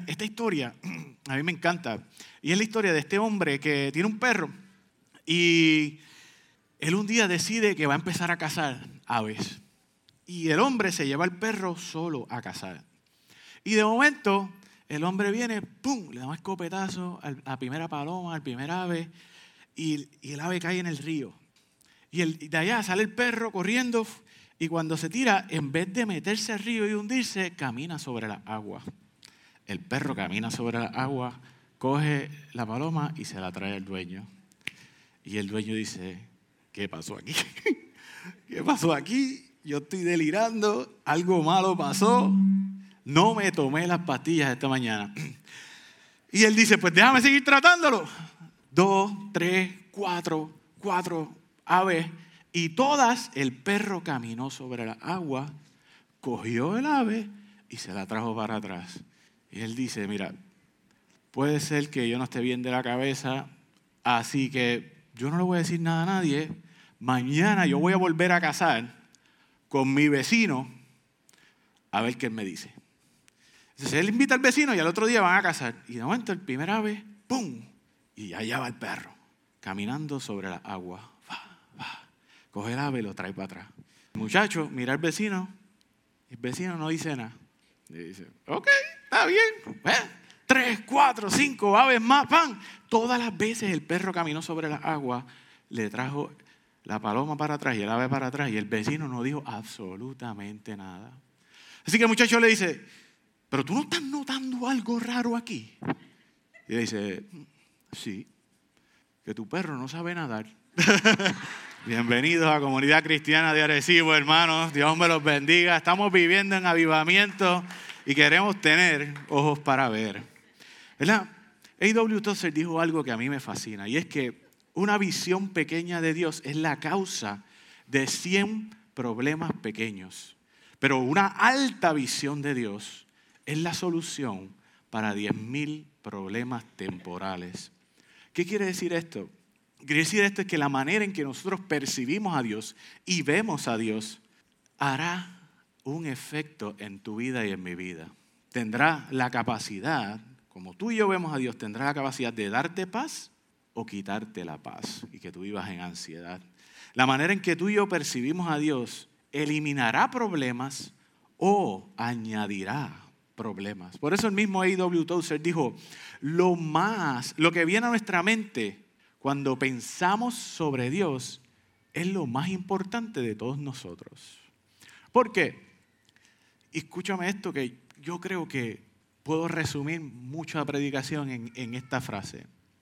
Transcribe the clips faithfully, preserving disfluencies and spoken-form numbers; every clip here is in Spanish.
esta historia a mí me encanta. Y es la historia de este hombre que tiene un perro y él un día decide que va a empezar a cazar aves. Y el hombre se lleva al perro solo a cazar. Y de momento el hombre viene, ¡pum!, le da un escopetazo a la primera paloma, al primer ave, y, y el ave cae en el río. Y, el, y de allá sale el perro corriendo y cuando se tira, en vez de meterse al río y hundirse, camina sobre la agua. El perro camina sobre la agua, coge la paloma y se la trae al dueño. Y el dueño dice, ¿qué pasó aquí? ¿Qué pasó aquí? Yo estoy delirando, algo malo pasó, no me tomé las pastillas esta mañana. Y él dice, pues déjame seguir tratándolo. Dos, tres, cuatro, cuatro aves. Y todas, el perro caminó sobre la agua, cogió el ave y se la trajo para atrás. Y él dice, mira, puede ser que yo no esté bien de la cabeza, así que yo no le voy a decir nada a nadie. Mañana yo voy a volver a cazar con mi vecino a ver qué él me dice. Entonces él invita al vecino y al otro día van a cazar. Y de momento el primer ave, ¡pum!, y allá va el perro, caminando sobre la agua. Va, va. Coge el ave y lo trae para atrás. El muchacho mira al vecino, y el vecino no dice nada. Y dice, ok, está bien. ¿Eh? Tres, cuatro, cinco aves más, ¡pam! Todas las veces el perro caminó sobre la agua, le trajo la paloma para atrás y el ave para atrás, y el vecino no dijo absolutamente nada. Así que el muchacho le dice, pero tú no estás notando algo raro aquí. Y le dice, sí, que tu perro no sabe nadar. Bienvenidos a la Comunidad Cristiana de Arecibo, hermanos. Dios me los bendiga. Estamos viviendo en avivamiento y queremos tener ojos para ver. ¿Verdad? A W Tozer dijo algo que a mí me fascina, y es que una visión pequeña de Dios es la causa de cien problemas pequeños. Pero una alta visión de Dios es la solución para diez mil problemas temporales. ¿Qué quiere decir esto? Quiere decir esto es que la manera en que nosotros percibimos a Dios y vemos a Dios hará un efecto en tu vida y en mi vida. Tendrá la capacidad, como tú y yo vemos a Dios, tendrá la capacidad de darte paz o quitarte la paz y que tú vivas en ansiedad. La manera en que tú y yo percibimos a Dios eliminará problemas o añadirá problemas. Por eso el mismo A W Tozer dijo, lo más, lo que viene a nuestra mente cuando pensamos sobre Dios es lo más importante de todos nosotros. ¿Por qué? Escúchame esto que yo creo que puedo resumir mucha predicación en, en esta frase.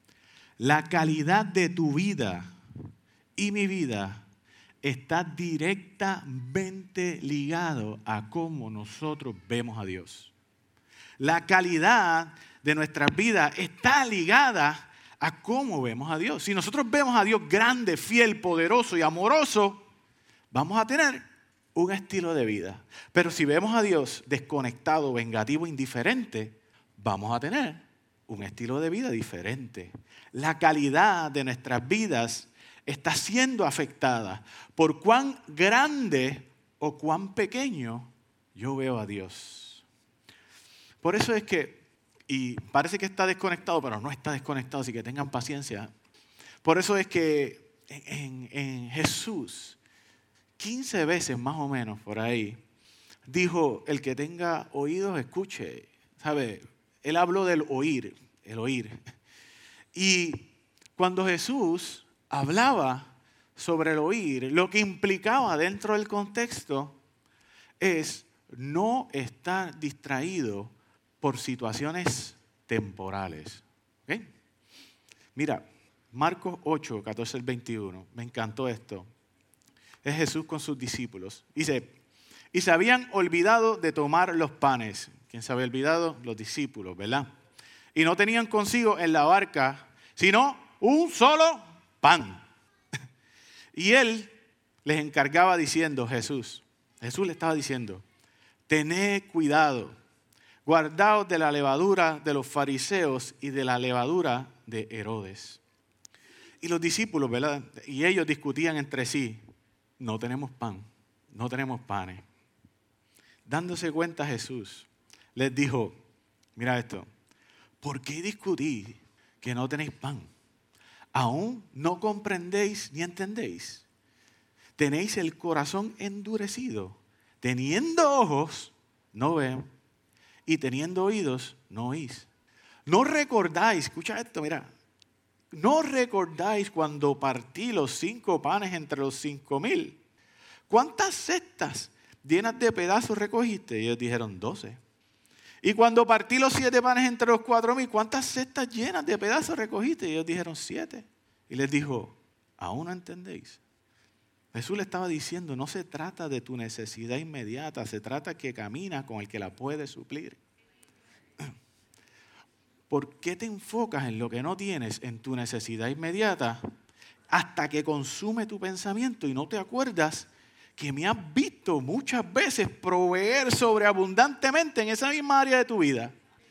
La calidad de tu vida y mi vida está directamente ligado a cómo nosotros vemos a Dios. La calidad de nuestras vidas está ligada a cómo vemos a Dios. Si nosotros vemos a Dios grande, fiel, poderoso y amoroso, vamos a tener un estilo de vida. Pero si vemos a Dios desconectado, vengativo, indiferente, vamos a tener un estilo de vida diferente. La calidad de nuestras vidas está siendo afectada por cuán grande o cuán pequeño yo veo a Dios. Por eso es que, y parece que está desconectado, pero no está desconectado, así que tengan paciencia. Por eso es que en, en, en Jesús, quince veces más o menos por ahí, dijo, el que tenga oídos, escuche. ¿Sabe? Él habló del oír, el oír. Y cuando Jesús hablaba sobre el oír, lo que implicaba dentro del contexto es no estar distraído por situaciones temporales. ¿Okay? Mira, Marcos ocho, catorce al veintiuno, me encantó esto. Es Jesús con sus discípulos. Dice, y se habían olvidado de tomar los panes. ¿Quién se había olvidado? Los discípulos, ¿verdad? Y no tenían consigo en la barca, sino un solo pan. Y él les encargaba diciendo, Jesús, Jesús le estaba diciendo, tened cuidado, guardaos de la levadura de los fariseos y de la levadura de Herodes. Y los discípulos, ¿verdad? Y ellos discutían entre sí, no tenemos pan, no tenemos panes. Dándose cuenta Jesús, les dijo, mira esto, ¿Por qué discutís que no tenéis pan? ¿Aún no comprendéis ni entendéis? Tenéis el corazón endurecido. Teniendo ojos, no veo. Y teniendo oídos, no oís. No recordáis, escucha esto, mira. No recordáis cuando partí los cinco panes entre los cinco mil. ¿Cuántas cestas llenas de pedazos recogiste? Y ellos dijeron, doce. Y cuando partí los siete panes entre los cuatro mil, ¿cuántas cestas llenas de pedazos recogiste? Y ellos dijeron, siete. Y les dijo, ¿aún no entendéis? Jesús le estaba diciendo, no se trata de tu necesidad inmediata, se trata que caminas con el que la puede suplir. ¿Por qué te enfocas en lo que no tienes, en tu necesidad inmediata, hasta que consume tu pensamiento y no te acuerdas que me has visto muchas veces proveer sobreabundantemente en esa misma área de tu vida?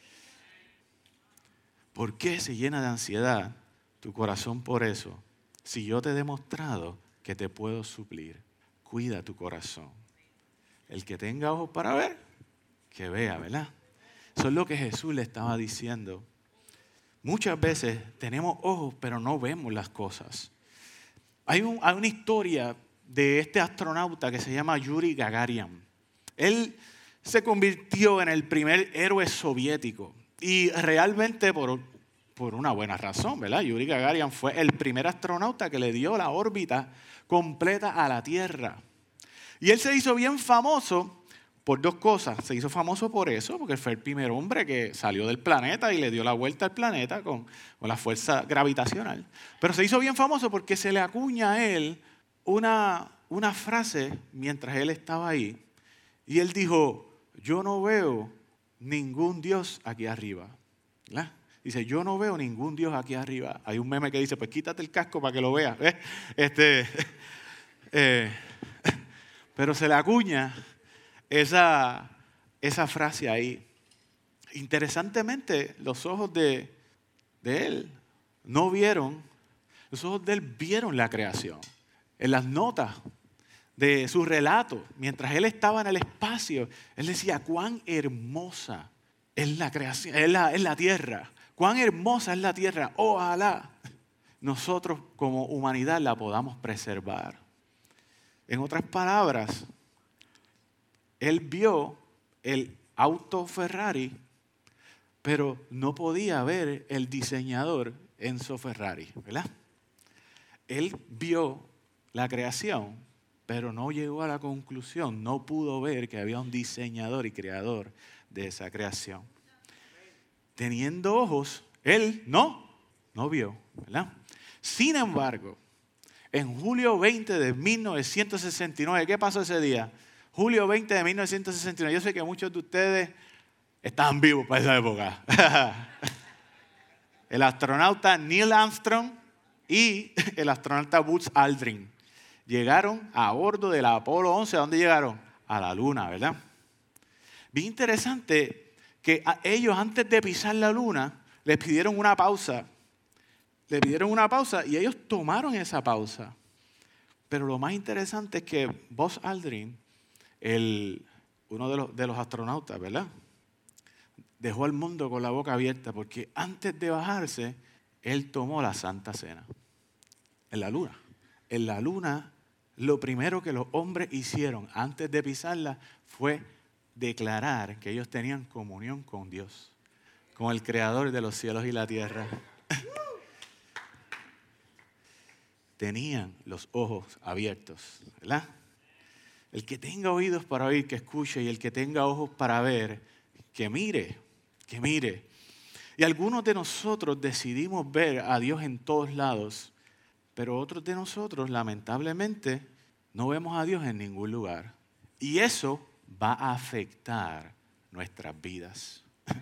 ¿Por qué se llena de ansiedad tu corazón por eso? Si yo te he demostrado que te puedo suplir, cuida tu corazón. El que tenga ojos para ver, que vea, ¿verdad? Eso es lo que Jesús le estaba diciendo. Muchas veces tenemos ojos, pero no vemos las cosas. Hay, un, hay una historia de este astronauta que se llama Yuri Gagarin. Él se convirtió en el primer héroe soviético y realmente por, por una buena razón, ¿verdad? Yuri Gagarin fue el primer astronauta que le dio la órbita completa a la Tierra. Y él se hizo bien famoso por dos cosas. Se hizo famoso por eso, porque fue el primer hombre que salió del planeta y le dio la vuelta al planeta con, con la fuerza gravitacional. Pero se hizo bien famoso porque se le acuña a él una, una frase mientras él estaba ahí. Y él dijo, yo no veo ningún Dios aquí arriba. ¿Verdad? Dice, yo no veo ningún Dios aquí arriba. Hay un meme que dice, pues quítate el casco para que lo veas. ¿Eh? Este, eh, pero se le acuña esa, esa frase ahí. Interesantemente, los ojos de, de él no vieron, los ojos de él vieron la creación. En las notas de su relato, mientras él estaba en el espacio, él decía, cuán hermosa es la creación, es la, es la tierra. Cuán hermosa es la tierra. Ojalá nosotros como humanidad la podamos preservar. En otras palabras, él vio el auto Ferrari, pero no podía ver el diseñador Enzo Ferrari, ¿verdad? Él vio la creación, pero no llegó a la conclusión, no pudo ver que había un diseñador y creador de esa creación. Teniendo ojos, él no, no vio, ¿verdad? Sin embargo, en julio veinte de mil novecientos sesenta y nueve, ¿qué pasó ese día? julio veinte de mil novecientos sesenta y nueve. Yo sé que muchos de ustedes estaban vivos para esa época. El astronauta Neil Armstrong y el astronauta Buzz Aldrin llegaron a bordo del Apolo once. ¿A dónde llegaron? A la Luna, ¿verdad? Bien interesante que a ellos antes de pisar la Luna les pidieron una pausa. Le pidieron una pausa y ellos tomaron esa pausa. Pero lo más interesante es que Buzz Aldrin, el, uno de los, de los astronautas, ¿verdad?, dejó al mundo con la boca abierta porque antes de bajarse, él tomó la Santa Cena en la Luna. En la Luna, lo primero que los hombres hicieron antes de pisarla fue declarar que ellos tenían comunión con Dios, con el Creador de los cielos y la tierra. Tenían los ojos abiertos, ¿verdad? El que tenga oídos para oír, que escuche, y el que tenga ojos para ver, que mire, que mire. Y algunos de nosotros decidimos ver a Dios en todos lados, pero otros de nosotros, lamentablemente, no vemos a Dios en ningún lugar. Y eso va a afectar nuestras vidas.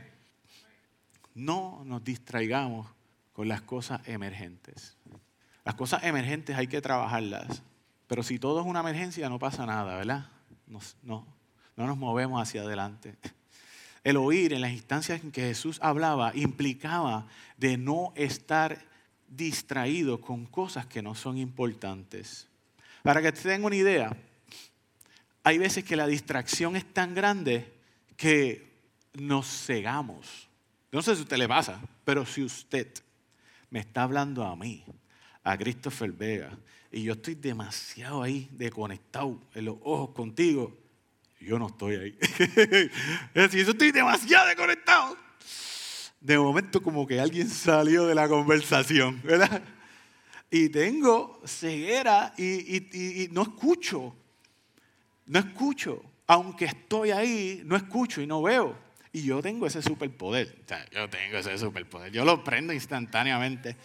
No nos distraigamos con las cosas emergentes. Las cosas emergentes hay que trabajarlas, pero si todo es una emergencia no pasa nada, ¿verdad? No, no, no nos movemos hacia adelante. El oír en las instancias en que Jesús hablaba implicaba de no estar distraído con cosas que no son importantes. Para que tengan una idea, hay veces que la distracción es tan grande que nos cegamos. No sé si a usted le pasa, pero si usted me está hablando a mí, a Christopher Vega, y yo estoy demasiado ahí desconectado en los ojos contigo, yo no estoy ahí. Es decir, yo estoy demasiado desconectado. De momento como que alguien salió de la conversación, ¿verdad? Y tengo ceguera y, y, y, y no escucho. No escucho. Aunque estoy ahí, no escucho y no veo. Y yo tengo ese superpoder. O sea, yo tengo ese superpoder. Yo lo prendo instantáneamente.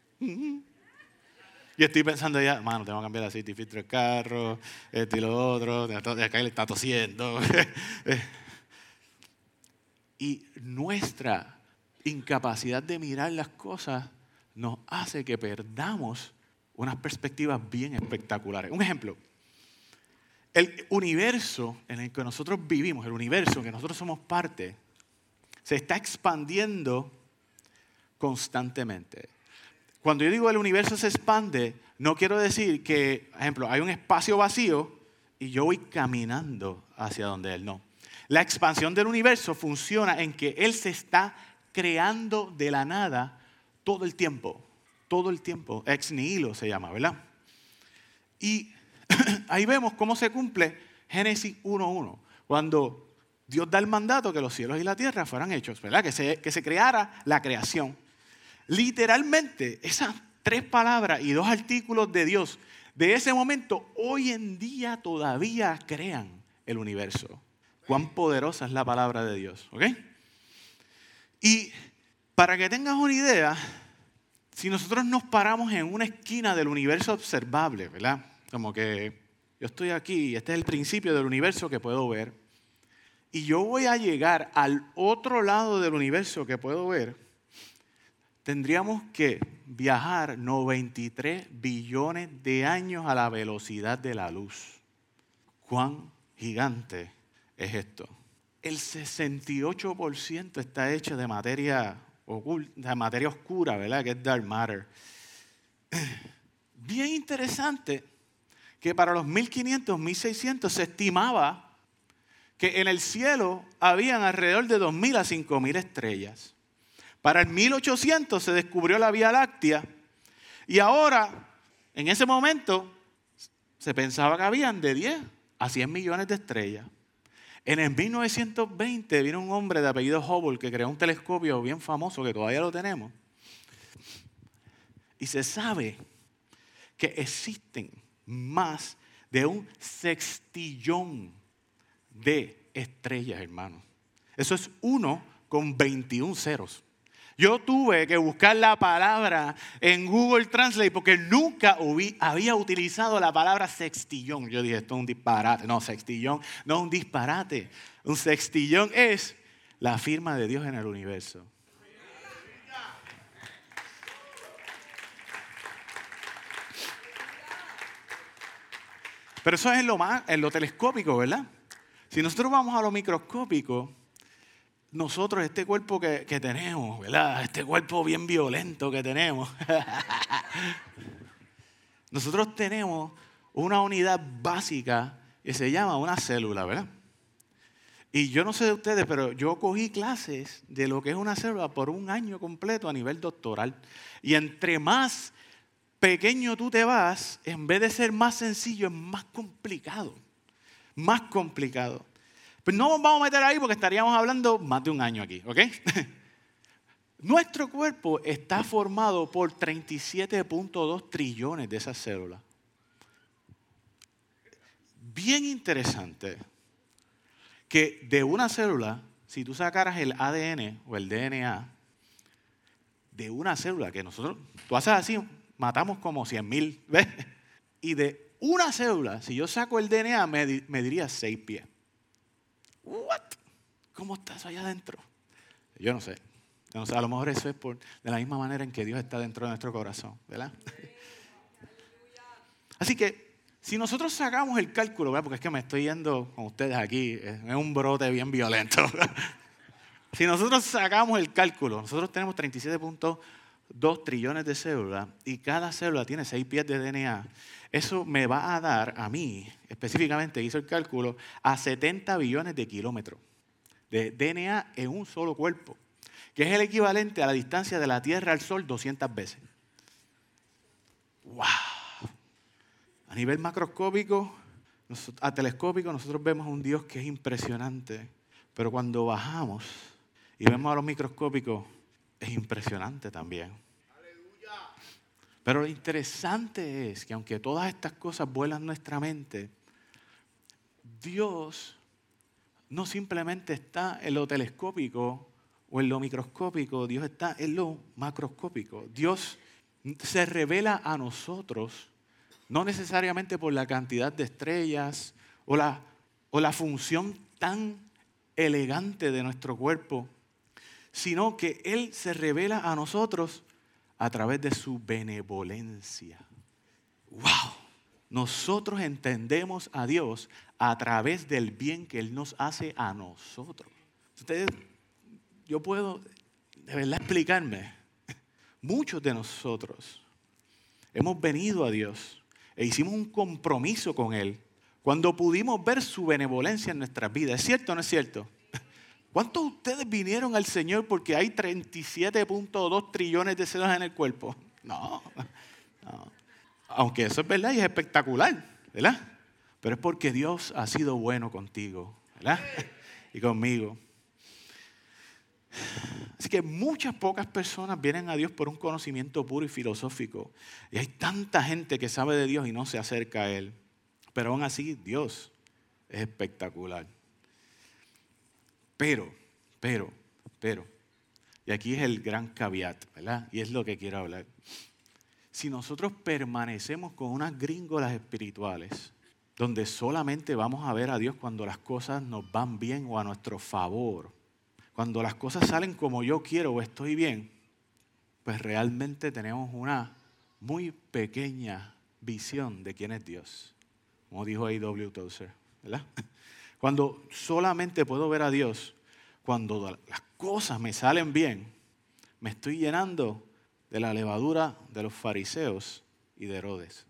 Y estoy pensando ya, mano, tengo que cambiar el aceite y filtro del carro, esto y lo otro, de acá le está tosiendo. Y nuestra incapacidad de mirar las cosas nos hace que perdamos unas perspectivas bien espectaculares. Un ejemplo, el universo en el que nosotros vivimos, el universo en que nosotros somos parte, se está expandiendo constantemente. Cuando yo digo el universo se expande, no quiero decir que, por ejemplo, hay un espacio vacío y yo voy caminando hacia donde él no. La expansión del universo funciona en que él se está creando de la nada todo el tiempo. Todo el tiempo. Ex nihilo se llama, ¿verdad? Y ahí vemos cómo se cumple Génesis uno uno. Cuando Dios da el mandato que los cielos y la tierra fueran hechos, ¿verdad? Que se, que se creara la creación. Literalmente, esas tres palabras y dos artículos de Dios, de ese momento, hoy en día todavía crean el universo. Cuán poderosa es la palabra de Dios, ¿ok? Y para que tengas una idea, si nosotros nos paramos en una esquina del universo observable, ¿verdad? Como que yo estoy aquí y este es el principio del universo que puedo ver, y yo voy a llegar al otro lado del universo que puedo ver, tendríamos que viajar noventa y tres billones de años a la velocidad de la luz. ¿Cuán gigante es esto? El sesenta y ocho por ciento está hecho de materia oculta, de materia oscura, ¿verdad? Que es dark matter. Bien interesante que para los mil quinientos, mil seiscientos se estimaba que en el cielo habían alrededor de dos mil a cinco mil estrellas. Para el mil ochocientos se descubrió la Vía Láctea y ahora, en ese momento, se pensaba que habían de diez a cien millones de estrellas. En el mil novecientos veinte vino un hombre de apellido Hubble que creó un telescopio bien famoso que todavía lo tenemos. Y se sabe que existen más de un sextillón de estrellas, hermano. Eso es uno con veintiún ceros. Yo tuve que buscar la palabra en Google Translate porque nunca hubi, había utilizado la palabra sextillón. Yo dije, esto es un disparate. No, sextillón no es un disparate. Un sextillón es la firma de Dios en el universo. Pero eso es en lo, más, en lo telescópico, ¿verdad? Si nosotros vamos a lo microscópico, nosotros, este cuerpo que, que tenemos, ¿verdad? Este cuerpo bien violento que tenemos. Nosotros tenemos una unidad básica que se llama una célula, ¿verdad? Y yo no sé de ustedes, pero yo cogí clases de lo que es una célula por un año completo a nivel doctoral. Y entre más pequeño tú te vas, en vez de ser más sencillo, es más complicado. Más complicado. Pues no nos vamos a meter ahí porque estaríamos hablando más de un año aquí, ¿ok? Nuestro cuerpo está formado por treinta y siete punto dos trillones de esas células. Bien interesante que de una célula, si tú sacaras el A D N o el D N A, de una célula que nosotros, tú haces así, matamos como cien mil, ¿ves? Y de una célula, si yo saco el D N A, me, me diría seis pies. ¿What? ¿Cómo está eso allá adentro? Yo no sé. Yo no sé. A lo mejor eso es por, de la misma manera en que Dios está dentro de nuestro corazón, ¿verdad? Así que, si nosotros sacamos el cálculo, ¿verdad? Porque es que me estoy yendo con ustedes aquí, es un brote bien violento. Si nosotros sacamos el cálculo, nosotros tenemos treinta y siete punto dos trillones de células y cada célula tiene seis pies de D N A. Eso me va a dar a mí, específicamente hizo el cálculo, a setenta billones de kilómetros de D N A en un solo cuerpo. que es el equivalente a la distancia de la Tierra al Sol doscientas veces. ¡Wow! A nivel macroscópico, a telescópico, nosotros vemos a un Dios que es impresionante. Pero cuando bajamos y vemos a los microscópicos, es impresionante también. Pero lo interesante es que aunque todas estas cosas vuelan nuestra mente, Dios no simplemente está en lo telescópico o en lo microscópico, Dios está en lo macroscópico. Dios se revela a nosotros, no necesariamente por la cantidad de estrellas o la, o la función tan elegante de nuestro cuerpo, sino que Él se revela a nosotros a través de su benevolencia. ¡Wow! Nosotros entendemos a Dios a través del bien que Él nos hace a nosotros. Ustedes, yo puedo de verdad explicarme. Muchos de nosotros hemos venido a Dios e hicimos un compromiso con Él cuando pudimos ver su benevolencia en nuestras vidas. ¿Es cierto o no es cierto? ¿Cuántos de ustedes vinieron al Señor porque hay treinta y siete punto dos trillones de células en el cuerpo? No, no. Aunque eso es verdad y es espectacular, ¿verdad? Pero es porque Dios ha sido bueno contigo, ¿verdad? Y conmigo. Así que muchas pocas personas vienen a Dios por un conocimiento puro y filosófico. Y hay tanta gente que sabe de Dios y no se acerca a Él. Pero aún así, Dios es espectacular. Pero, pero, pero, y aquí es el gran caveat, ¿verdad? Y es lo que quiero hablar. Si nosotros permanecemos con unas gringolas espirituales, donde solamente vamos a ver a Dios cuando las cosas nos van bien o a nuestro favor, cuando las cosas salen como yo quiero o estoy bien, pues realmente tenemos una muy pequeña visión de quién es Dios. Como dijo A W Tozer, ¿verdad? Cuando solamente puedo ver a Dios, cuando las cosas me salen bien, me estoy llenando de la levadura de los fariseos y de Herodes.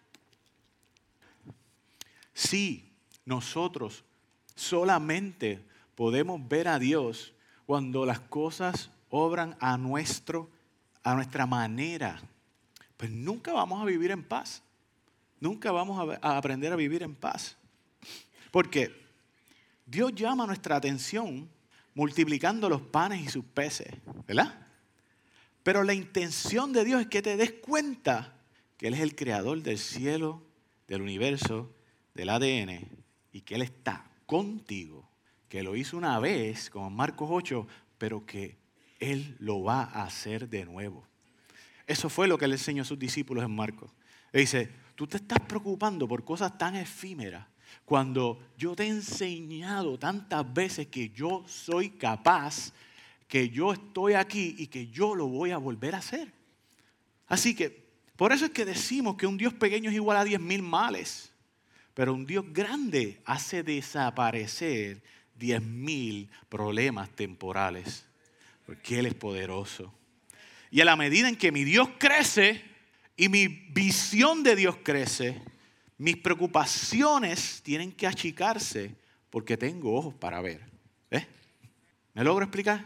Si nosotros solamente podemos ver a Dios cuando las cosas obran a, nuestro, a nuestra manera, pues nunca vamos a vivir en paz. Nunca vamos a, a aprender a vivir en paz. Porque Dios llama nuestra atención multiplicando los panes y sus peces, ¿verdad? Pero la intención de Dios es que te des cuenta que Él es el creador del cielo, del universo, del A D N y que Él está contigo, que lo hizo una vez, como en Marcos ocho, pero que Él lo va a hacer de nuevo. Eso fue lo que Él enseñó a sus discípulos en Marcos. Él dice, tú te estás preocupando por cosas tan efímeras cuando yo te he enseñado tantas veces que yo soy capaz, que yo estoy aquí y que yo lo voy a volver a hacer. Así que, por eso es que decimos que un Dios pequeño es igual a diez mil males, pero un Dios grande hace desaparecer diez mil problemas temporales, porque Él es poderoso. Y a la medida en que mi Dios crece y mi visión de Dios crece, mis preocupaciones tienen que achicarse porque tengo ojos para ver. ¿Eh? ¿Me logro explicar?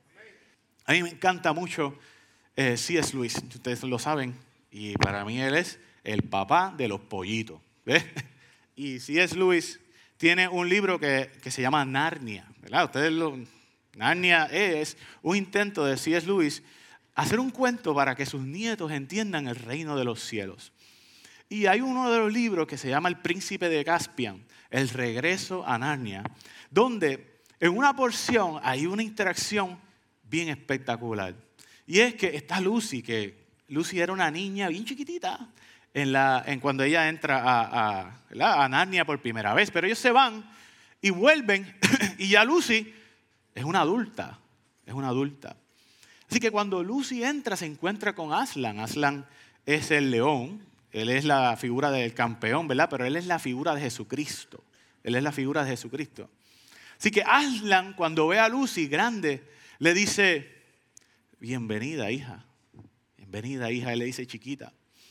A mí me encanta mucho eh, C S Lewis, ustedes lo saben, y para mí él es el papá de los pollitos. ¿Eh? Y C S Lewis tiene un libro que, que se llama Narnia, ¿verdad? Ustedes lo, Narnia es un intento de C S Lewis hacer un cuento para que sus nietos entiendan el reino de los cielos. Y hay uno de los libros que se llama El Príncipe de Caspian, El Regreso a Narnia, donde en una porción hay una interacción bien espectacular. Y es que está Lucy, que Lucy era una niña bien chiquitita en la, en cuando ella entra a, a, a Narnia por primera vez. Pero ellos se van y vuelven y ya Lucy es una adulta, es una adulta. Así que cuando Lucy entra se encuentra con Aslan. Aslan es el león. Él es la figura del campeón, ¿verdad? Pero él es la figura de Jesucristo. Él es la figura de Jesucristo. Así que Aslan, cuando ve a Lucy grande, le dice, bienvenida, hija. Bienvenida, hija. Él le dice, chiquita.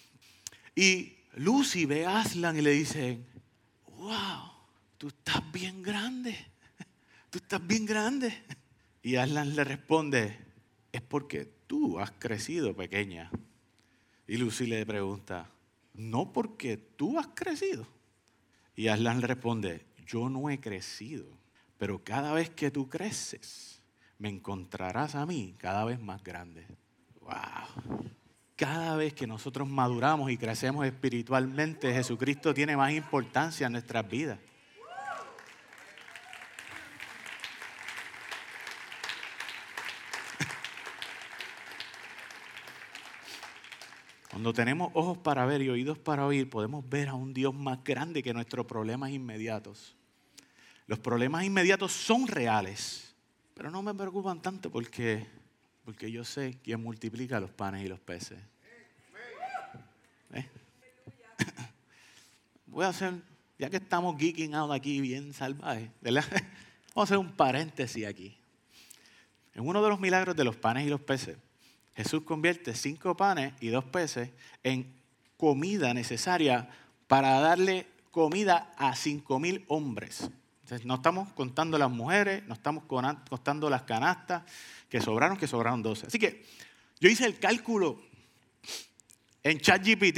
Y Lucy ve a Aslan y le dice, wow, tú estás bien grande. Tú estás bien grande. Y Aslan le responde, es porque tú has crecido pequeña. Y Lucy le pregunta, no porque tú has crecido. Y Aslan le responde, yo no he crecido, pero cada vez que tú creces, me encontrarás a mí cada vez más grande. ¡Wow! Cada vez que nosotros maduramos y crecemos espiritualmente, Jesucristo tiene más importancia en nuestras vidas. Cuando tenemos ojos para ver y oídos para oír, podemos ver a un Dios más grande que nuestros problemas inmediatos. Los problemas inmediatos son reales, pero no me preocupan tanto porque, porque yo sé quién multiplica los panes y los peces. ¿Eh? Voy a hacer, ya que estamos geeking out aquí bien salvajes, ¿verdad? Vamos a hacer un paréntesis aquí. En uno de los milagros de los panes y los peces, Jesús convierte cinco panes y dos peces en comida necesaria para darle comida a cinco mil hombres. Entonces, no estamos contando las mujeres, no estamos contando las canastas que sobraron, que sobraron doce. Así que yo hice el cálculo en ChatGPT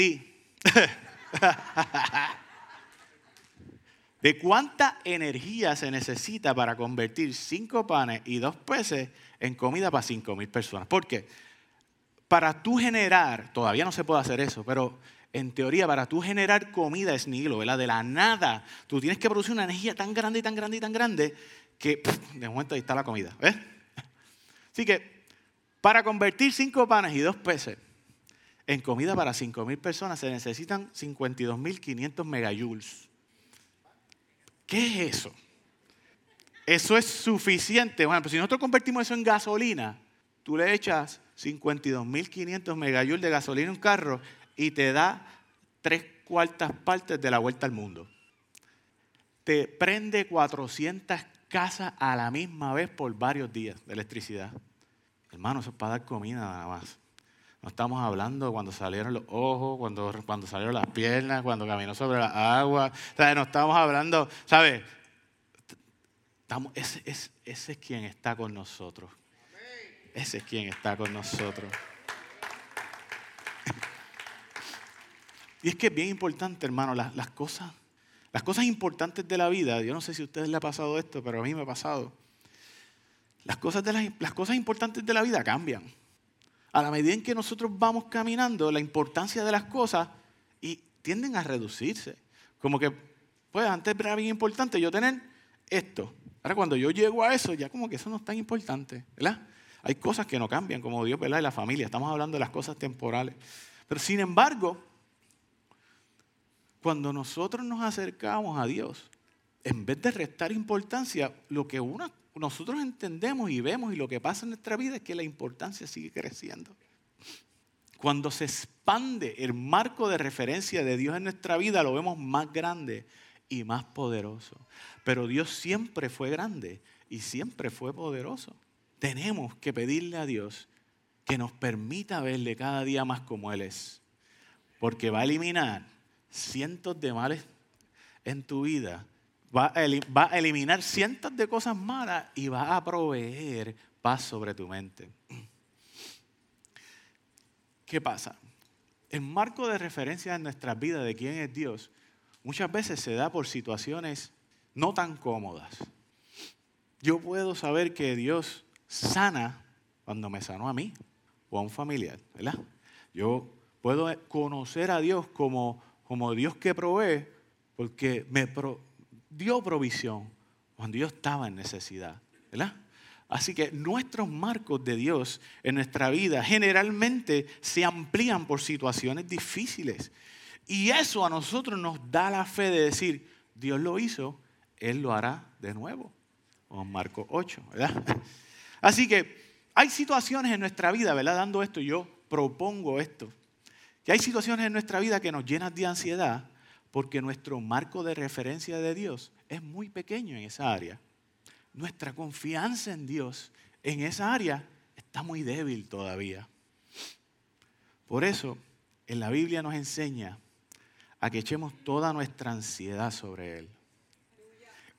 de cuánta energía se necesita para convertir cinco panes y dos peces en comida para cinco mil personas. ¿Por qué? Para tú generar, todavía no se puede hacer eso, pero en teoría para tú generar comida es nilo, ¿verdad? De la nada, tú tienes que producir una energía tan grande y tan grande y tan grande que pff, de momento ahí está la comida, ¿ves? Así que para convertir cinco panes y dos peces en comida para cinco mil personas se necesitan cincuenta y dos mil quinientos megajoules. ¿Qué es eso? Eso es suficiente. Bueno, pues si nosotros convertimos eso en gasolina, tú le echas cincuenta y dos mil quinientos megajoules de gasolina en un carro y te da tres cuartas partes de la vuelta al mundo. Te prende cuatrocientas casas a la misma vez por varios días de electricidad. Hermano, eso es para dar comida nada más. No estamos hablando cuando salieron los ojos, cuando, cuando salieron las piernas, cuando caminó sobre la agua. O sea, no estamos hablando, ¿sabes? Estamos, ese, ese, ese es quien está con nosotros. Ese es quien está con nosotros. Y es que es bien importante, hermano, las, las cosas, las cosas importantes de la vida. Yo no sé si a ustedes les ha pasado esto, pero a mí me ha pasado. Las cosas, de las, las cosas importantes de la vida cambian. A la medida en que nosotros vamos caminando, la importancia de las cosas y tienden a reducirse. Como que, pues antes era bien importante yo tener esto. Ahora cuando yo llego a eso, ya como que eso no es tan importante, ¿verdad? Hay cosas que no cambian, como Dios, ¿verdad? Y la familia. Estamos hablando de las cosas temporales. Pero sin embargo, cuando nosotros nos acercamos a Dios, en vez de restar importancia, lo que una, nosotros entendemos y vemos y lo que pasa en nuestra vida es que la importancia sigue creciendo. Cuando se expande el marco de referencia de Dios en nuestra vida, lo vemos más grande y más poderoso. Pero Dios siempre fue grande y siempre fue poderoso. Tenemos que pedirle a Dios que nos permita verle cada día más como Él es. Porque va a eliminar cientos de males en tu vida. Va a, el, va a eliminar cientos de cosas malas y va a proveer paz sobre tu mente. ¿Qué pasa? El marco de referencia en nuestras vidas de quién es Dios muchas veces se da por situaciones no tan cómodas. Yo puedo saber que Dios sana cuando me sanó a mí o a un familiar, ¿verdad? Yo puedo conocer a Dios como, como Dios que provee porque me pro, dio provisión cuando yo estaba en necesidad, ¿verdad? Así que nuestros marcos de Dios en nuestra vida generalmente se amplían por situaciones difíciles. Y eso a nosotros nos da la fe de decir, Dios lo hizo, Él lo hará de nuevo. O Marcos ocho, ¿verdad? Así que hay situaciones en nuestra vida, ¿verdad? Dando esto, yo propongo esto. Que hay situaciones en nuestra vida que nos llenan de ansiedad porque nuestro marco de referencia de Dios es muy pequeño en esa área. Nuestra confianza en Dios en esa área está muy débil todavía. Por eso, en la Biblia nos enseña a que echemos toda nuestra ansiedad sobre Él.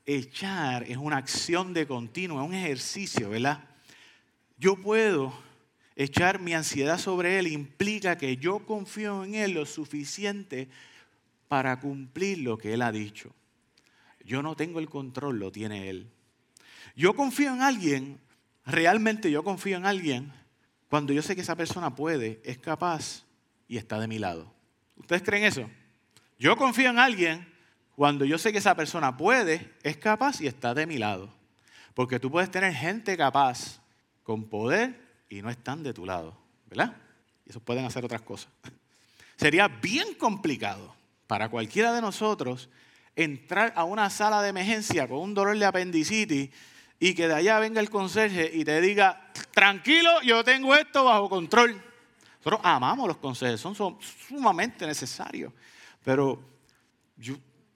Echar es una acción de continuo, es un ejercicio, ¿verdad? Yo puedo echar mi ansiedad sobre Él implica que yo confío en Él lo suficiente para cumplir lo que Él ha dicho. Yo no tengo el control, lo tiene Él. Yo confío en alguien, realmente yo confío en alguien cuando yo sé que esa persona puede, es capaz y está de mi lado. ¿Ustedes creen eso? Yo confío en alguien cuando yo sé que esa persona puede, es capaz y está de mi lado. Porque tú puedes tener gente capaz, con poder y no están de tu lado, ¿verdad? Y esos pueden hacer otras cosas. Sería bien complicado para cualquiera de nosotros entrar a una sala de emergencia con un dolor de apendicitis y que de allá venga el conserje y te diga, tranquilo, yo tengo esto bajo control. Nosotros amamos los conserjes, son sumamente necesarios. Pero yo,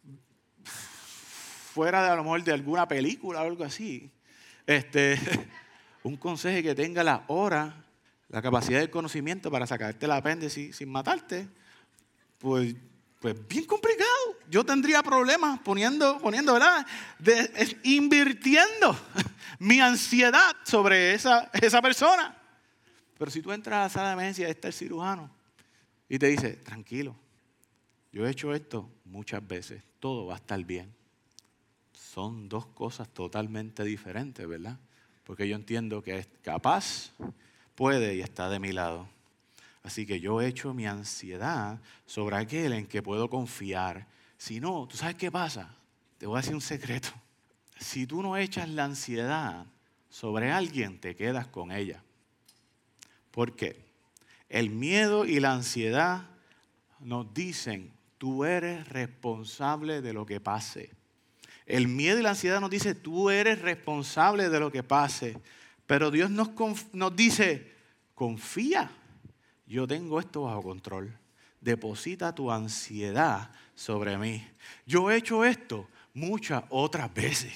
fuera de a lo mejor de alguna película o algo así, este, un conserje que tenga la hora, la capacidad del conocimiento para sacarte el apéndice sin matarte, pues, pues bien complicado. Yo tendría problemas poniendo, poniendo ¿verdad? De, es, invirtiendo mi ansiedad sobre esa, esa persona. Pero si tú entras a la sala de emergencia y está el cirujano y te dice, tranquilo, yo he hecho esto muchas veces, todo va a estar bien. Son dos cosas totalmente diferentes, ¿verdad? Porque yo entiendo que es capaz, puede y está de mi lado. Así que yo echo mi ansiedad sobre aquel en que puedo confiar. Si no, ¿tú sabes qué pasa? Te voy a decir un secreto. Si tú no echas la ansiedad sobre alguien, te quedas con ella. ¿Por qué? El miedo y la ansiedad nos dicen, tú eres responsable de lo que pase. El miedo y la ansiedad nos dice, tú eres responsable de lo que pase. Pero Dios nos, nos dice, confía, yo tengo esto bajo control. Deposita tu ansiedad sobre mí. Yo he hecho esto muchas otras veces.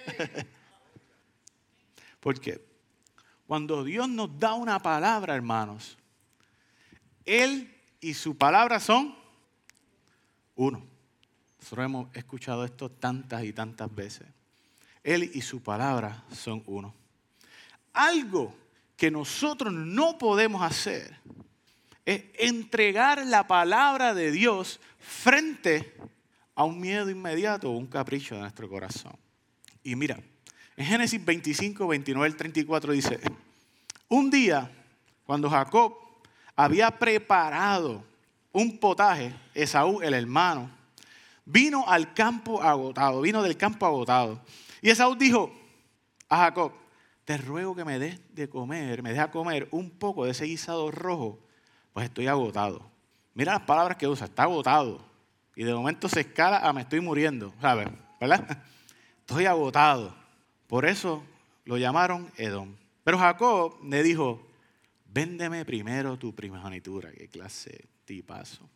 ¿Por qué? Cuando Dios nos da una palabra, hermanos, Él y su palabra son uno. Nosotros hemos escuchado esto tantas y tantas veces. Él y su palabra son uno. Algo que nosotros no podemos hacer es entregar la palabra de Dios frente a un miedo inmediato o un capricho de nuestro corazón. Y mira, en Génesis veinticinco, veintinueve al treinta y cuatro dice, un día cuando Jacob había preparado un potaje, Esaú, el hermano, vino al campo agotado, vino del campo agotado. Y Esaú dijo a Jacob, te ruego que me des de comer, me deja comer un poco de ese guisado rojo, pues estoy agotado. Mira las palabras que usa, está agotado. Y de momento se escala a me estoy muriendo, ¿sabes? ¿Verdad? Estoy agotado. Por eso lo llamaron Edom. Pero Jacob le dijo, véndeme primero tu primogenitura. Qué clase de tipazo.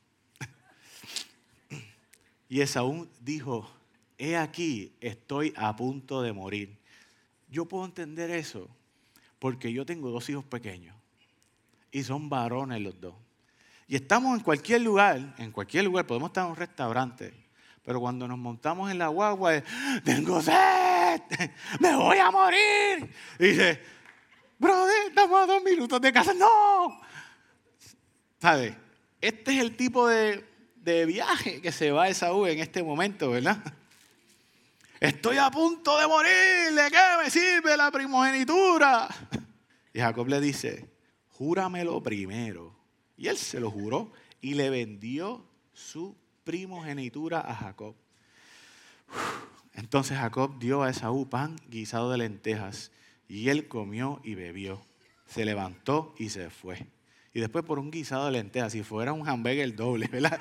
Y Esaú dijo, he aquí, estoy a punto de morir. Yo puedo entender eso porque yo tengo dos hijos pequeños y son varones los dos. Y estamos en cualquier lugar, en cualquier lugar, podemos estar en un restaurante, pero cuando nos montamos en la guagua es, tengo sed, me voy a morir. Y dice, brother, estamos a dos minutos de casa. ¡No! ¿Sabes? Este es el tipo de, de viaje que se va Esaú en este momento, ¿verdad? Estoy a punto de morir, ¿de qué me sirve la primogenitura? Y Jacob le dice, júramelo primero. Y él se lo juró y le vendió su primogenitura a Jacob. Entonces Jacob dio a Esaú pan guisado de lentejas y él comió y bebió. Se levantó y se fue. Y después por un guisado de lentejas, si fuera un hamburger doble, ¿verdad?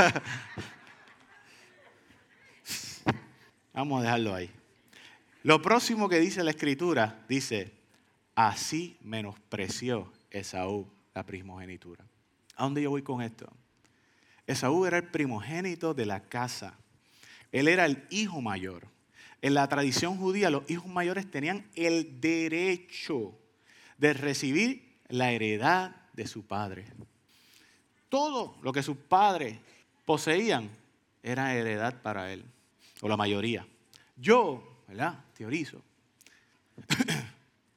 Vamos a dejarlo ahí. Lo próximo que dice la Escritura, dice, así menospreció Esaú la primogenitura. ¿A dónde yo voy con esto? Esaú era el primogénito de la casa. Él era el hijo mayor. En la tradición judía, los hijos mayores tenían el derecho de recibir la heredad de su padre. Todo lo que sus padres poseían era heredad para él, o la mayoría. Yo, ¿verdad? Teorizo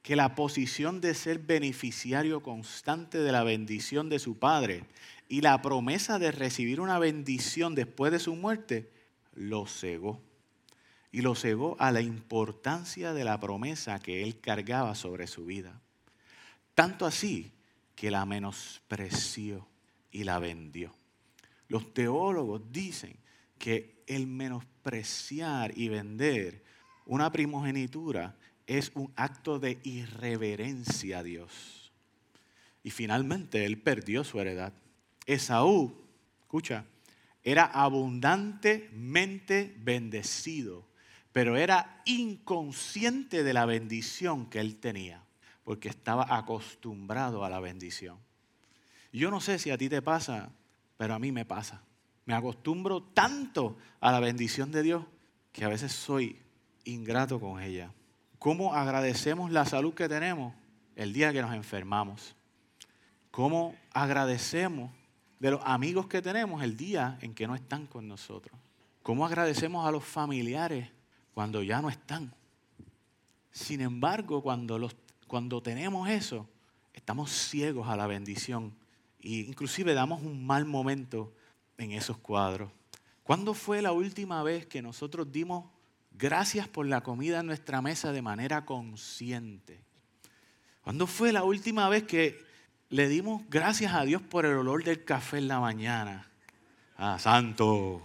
que la posición de ser beneficiario constante de la bendición de su padre y la promesa de recibir una bendición después de su muerte, lo cegó. Y lo cegó a la importancia de la promesa que él cargaba sobre su vida. Tanto así que la menospreció y la vendió. Los teólogos dicen que el menospreciar y vender una primogenitura es un acto de irreverencia a Dios. Y finalmente él perdió su heredad. Esaú, escucha, era abundantemente bendecido, pero era inconsciente de la bendición que él tenía, porque estaba acostumbrado a la bendición. Yo no sé si a ti te pasa, pero a mí me pasa. Me acostumbro tanto a la bendición de Dios que a veces soy ingrato con ella. ¿Cómo agradecemos la salud que tenemos el día que nos enfermamos? ¿Cómo agradecemos de los amigos que tenemos el día en que no están con nosotros? ¿Cómo agradecemos a los familiares cuando ya no están? Sin embargo, cuando, los, cuando tenemos eso, estamos ciegos a la bendición e inclusive damos un mal momento en esos cuadros. ¿Cuándo fue la última vez que nosotros dimos gracias por la comida en nuestra mesa de manera consciente? ¿Cuándo fue la última vez que le dimos gracias a Dios por el olor del café en la mañana? ¡Ah, santo!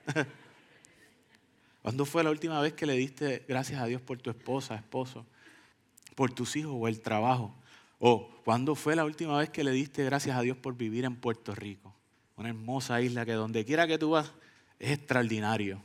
¿Cuándo fue la última vez que le diste gracias a Dios por tu esposa, esposo, por tus hijos o el trabajo? ¿O cuándo fue la última vez que le diste gracias a Dios por vivir en Puerto Rico? Una hermosa isla que donde quiera que tú vas es extraordinario.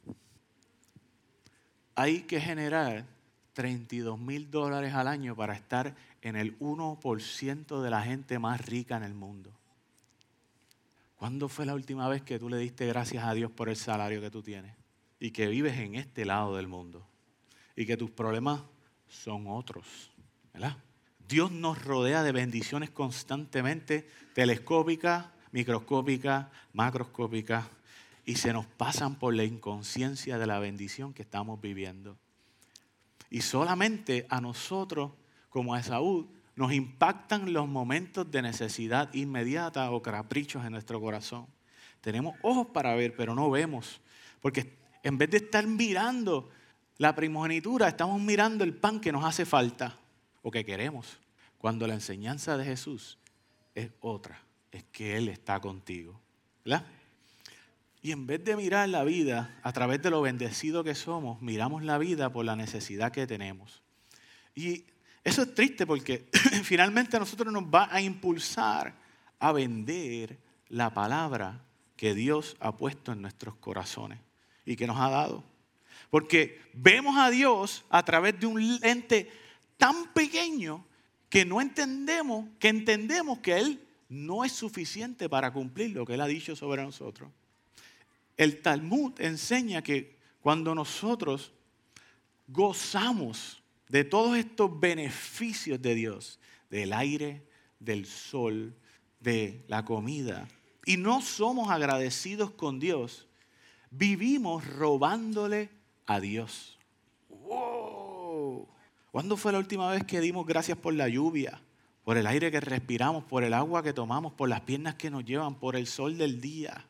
Hay que generar treinta y dos mil dólares al año para estar en el uno por ciento de la gente más rica en el mundo. ¿Cuándo fue la última vez que tú le diste gracias a Dios por el salario que tú tienes? Y que vives en este lado del mundo. Y que tus problemas son otros, ¿verdad? Dios nos rodea de bendiciones constantemente, telescópicas, microscópicas, macroscópicas, y se nos pasan por la inconsciencia de la bendición que estamos viviendo. Y solamente a nosotros, como a Esaú, nos impactan los momentos de necesidad inmediata o caprichos en nuestro corazón. Tenemos ojos para ver, pero no vemos. Porque en vez de estar mirando la primogenitura, estamos mirando el pan que nos hace falta o que queremos. Cuando la enseñanza de Jesús es otra, es que Él está contigo, ¿verdad? Y en vez de mirar la vida a través de lo bendecido que somos, miramos la vida por la necesidad que tenemos. Y eso es triste porque finalmente a nosotros nos va a impulsar a vender la palabra que Dios ha puesto en nuestros corazones y que nos ha dado. Porque vemos a Dios a través de un lente tan pequeño que no entendemos, que entendemos que Él no es suficiente para cumplir lo que Él ha dicho sobre nosotros. El Talmud enseña que cuando nosotros gozamos de todos estos beneficios de Dios, del aire, del sol, de la comida, y no somos agradecidos con Dios, vivimos robándole a Dios. ¡Wow! ¿Cuándo fue la última vez que dimos gracias por la lluvia, por el aire que respiramos, por el agua que tomamos, por las piernas que nos llevan, por el sol del día?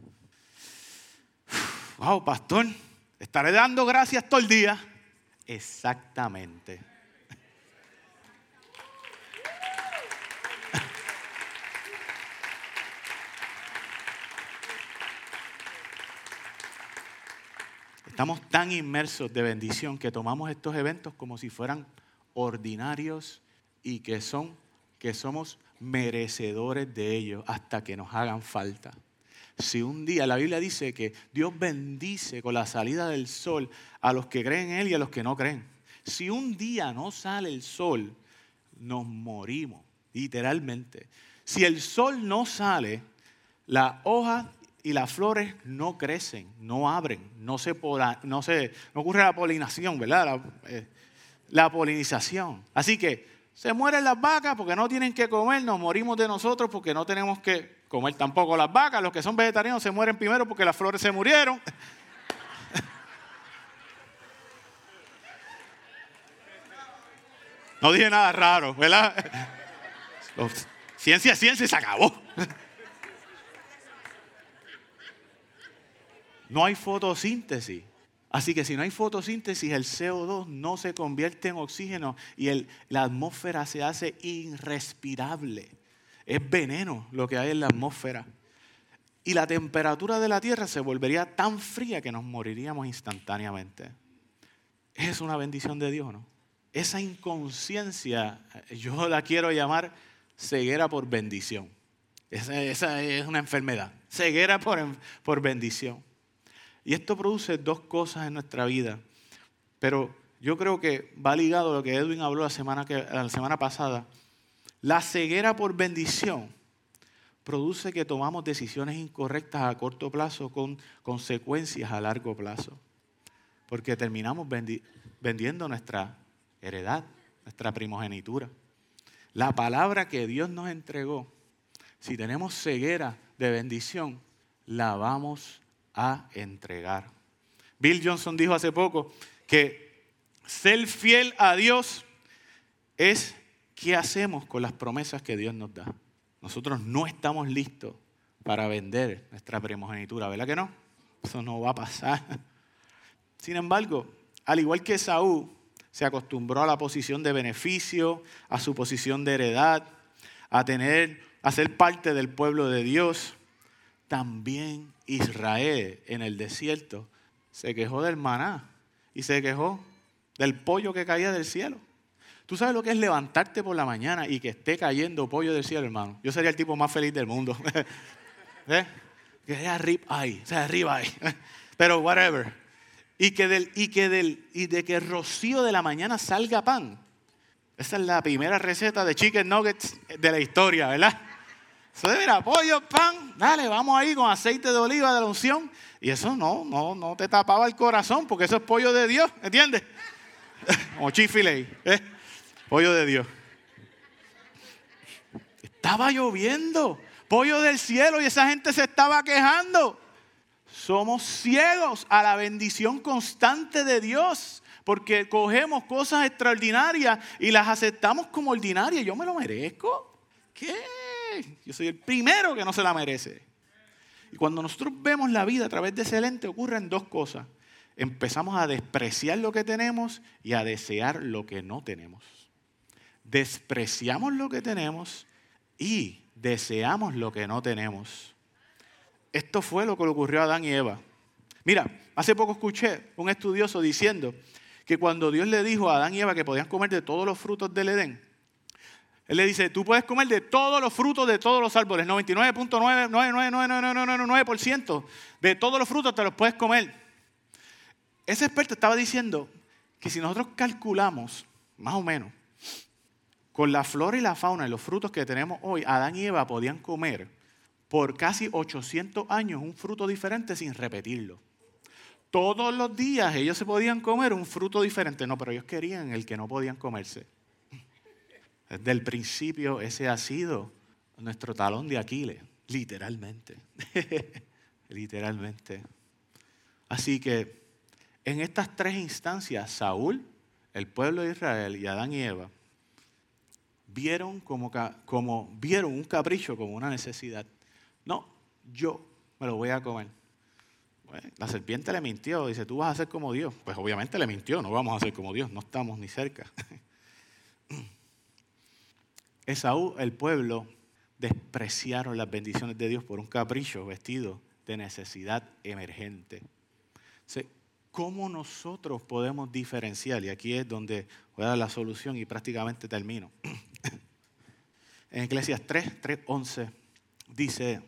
¡Wow, pastor! ¿Estaré dando gracias todo el día? Exactamente. Estamos tan inmersos de bendición que tomamos estos eventos como si fueran ordinarios y que, son, que somos merecedores de ellos hasta que nos hagan falta. Si un día, la Biblia dice que Dios bendice con la salida del sol a los que creen en Él y a los que no creen. Si un día no sale el sol, nos morimos, literalmente. Si el sol no sale, las hojas y las flores no crecen, no abren, no se pola, no se, no ocurre la polinización, ¿verdad? La, eh, la polinización. Así que se mueren las vacas porque no tienen que comer, nos morimos de nosotros porque no tenemos que comer tampoco las vacas. Los que son vegetarianos se mueren primero porque las flores se murieron. No dije nada raro, ¿verdad? Ciencia, ciencia y se acabó. No hay fotosíntesis. Así que si no hay fotosíntesis, el C O dos no se convierte en oxígeno y el, la atmósfera se hace irrespirable. Es veneno lo que hay en la atmósfera. Y la temperatura de la Tierra se volvería tan fría que nos moriríamos instantáneamente. Es una bendición de Dios, ¿no? Esa inconsciencia, yo la quiero llamar ceguera por bendición. Esa, esa es una enfermedad. Ceguera por, por bendición. Y esto produce dos cosas en nuestra vida. Pero yo creo que va ligado a lo que Edwin habló la semana, que, la semana pasada. La ceguera por bendición produce que tomamos decisiones incorrectas a corto plazo con consecuencias a largo plazo. Porque terminamos vendi- vendiendo nuestra heredad, nuestra primogenitura. La palabra que Dios nos entregó, si tenemos ceguera de bendición, la vamos a entregar. Bill Johnson dijo hace poco que ser fiel a Dios es qué hacemos con las promesas que Dios nos da. Nosotros no estamos listos para vender nuestra primogenitura, ¿verdad que no? Eso no va a pasar. Sin embargo, al igual que Saúl, se acostumbró a la posición de beneficio, a su posición de heredad, a tener, a ser parte del pueblo de Dios. También Israel en el desierto se quejó del maná y se quejó del pollo que caía del cielo. ¿Tú sabes lo que es levantarte por la mañana y que esté cayendo pollo del cielo, hermano? Yo sería el tipo más feliz del mundo. ¿Eh? Que sea rib eye, o sea, rib eye. Pero whatever. Y que, del, y, que del, y de que el rocío de la mañana salga pan. Esa es la primera receta de chicken nuggets de la historia, ¿verdad? Entonces, mira, pollo, pan, dale, vamos ahí con aceite de oliva de la unción. Y eso no, no, no te tapaba el corazón, porque eso es pollo de Dios, ¿entiendes? Como Chick-fil-A, ¿eh? Pollo de Dios. Estaba lloviendo, pollo del cielo, y esa gente se estaba quejando. Somos ciegos a la bendición constante de Dios, porque cogemos cosas extraordinarias y las aceptamos como ordinarias. ¿Yo me lo merezco? ¿Qué? Yo soy el primero que no se la merece. Y cuando nosotros vemos la vida a través de ese lente, ocurren dos cosas. Empezamos a despreciar lo que tenemos y a desear lo que no tenemos. Despreciamos lo que tenemos y deseamos lo que no tenemos. Esto fue lo que le ocurrió a Adán y Eva. Mira, hace poco escuché un estudioso diciendo que cuando Dios le dijo a Adán y Eva que podían comer de todos los frutos del Edén, Él le dice, tú puedes comer de todos los frutos de todos los árboles, noventa y nueve punto nueve nueve nueve nueve nueve nueve nueve por ciento de todos los frutos te los puedes comer. Ese experto estaba diciendo que si nosotros calculamos, más o menos, con la flora y la fauna y los frutos que tenemos hoy, Adán y Eva podían comer por casi ochocientos años un fruto diferente sin repetirlo. Todos los días ellos se podían comer un fruto diferente. No, pero ellos querían el que no podían comerse. Desde el principio ese ha sido nuestro talón de Aquiles, literalmente. Literalmente. Así que en estas tres instancias, Saúl, el pueblo de Israel y Adán y Eva, vieron como, como vieron un capricho como una necesidad. No, yo me lo voy a comer. Bueno, la serpiente le mintió, dice, tú vas a ser como Dios. Pues obviamente le mintió, no vamos a ser como Dios, no estamos ni cerca. Esaú, el pueblo, despreciaron las bendiciones de Dios por un capricho vestido de necesidad emergente. Entonces, ¿cómo nosotros podemos diferenciar? Y aquí es donde voy a dar la solución y prácticamente termino. En Eclesiastés tres, tres, once dice,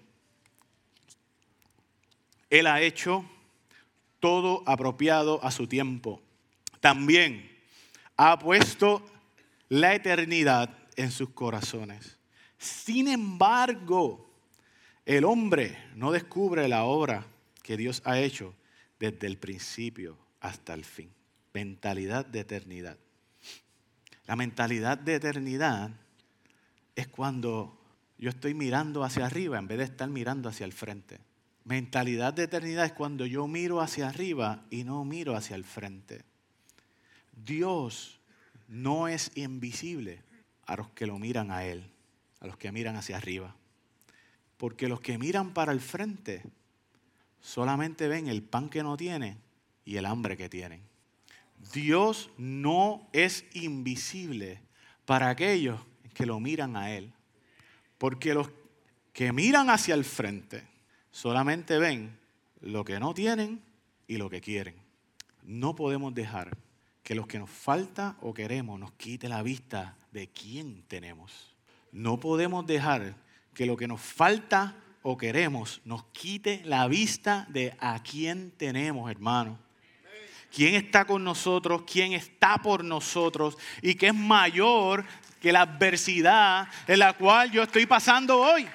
Él ha hecho todo apropiado a su tiempo. También ha puesto la eternidad en sus corazones. Sin embargo, el hombre no descubre la obra que Dios ha hecho desde el principio hasta el fin. Mentalidad de eternidad. La mentalidad de eternidad es cuando yo estoy mirando hacia arriba en vez de estar mirando hacia el frente. Mentalidad de eternidad es cuando yo miro hacia arriba y no miro hacia el frente. Dios no es invisible a los que lo miran a Él, a los que miran hacia arriba. Porque los que miran para el frente solamente ven el pan que no tienen y el hambre que tienen. Dios no es invisible para aquellos que lo miran a Él. Porque los que miran hacia el frente solamente ven lo que no tienen y lo que quieren. No podemos dejar que lo que nos falta o queremos nos quite la vista de quién tenemos. No podemos dejar que lo que nos falta o queremos nos quite la vista de a quién tenemos, hermano. ¿Quién está con nosotros? ¿Quién está por nosotros? Y que es mayor que la adversidad en la cual yo estoy pasando hoy.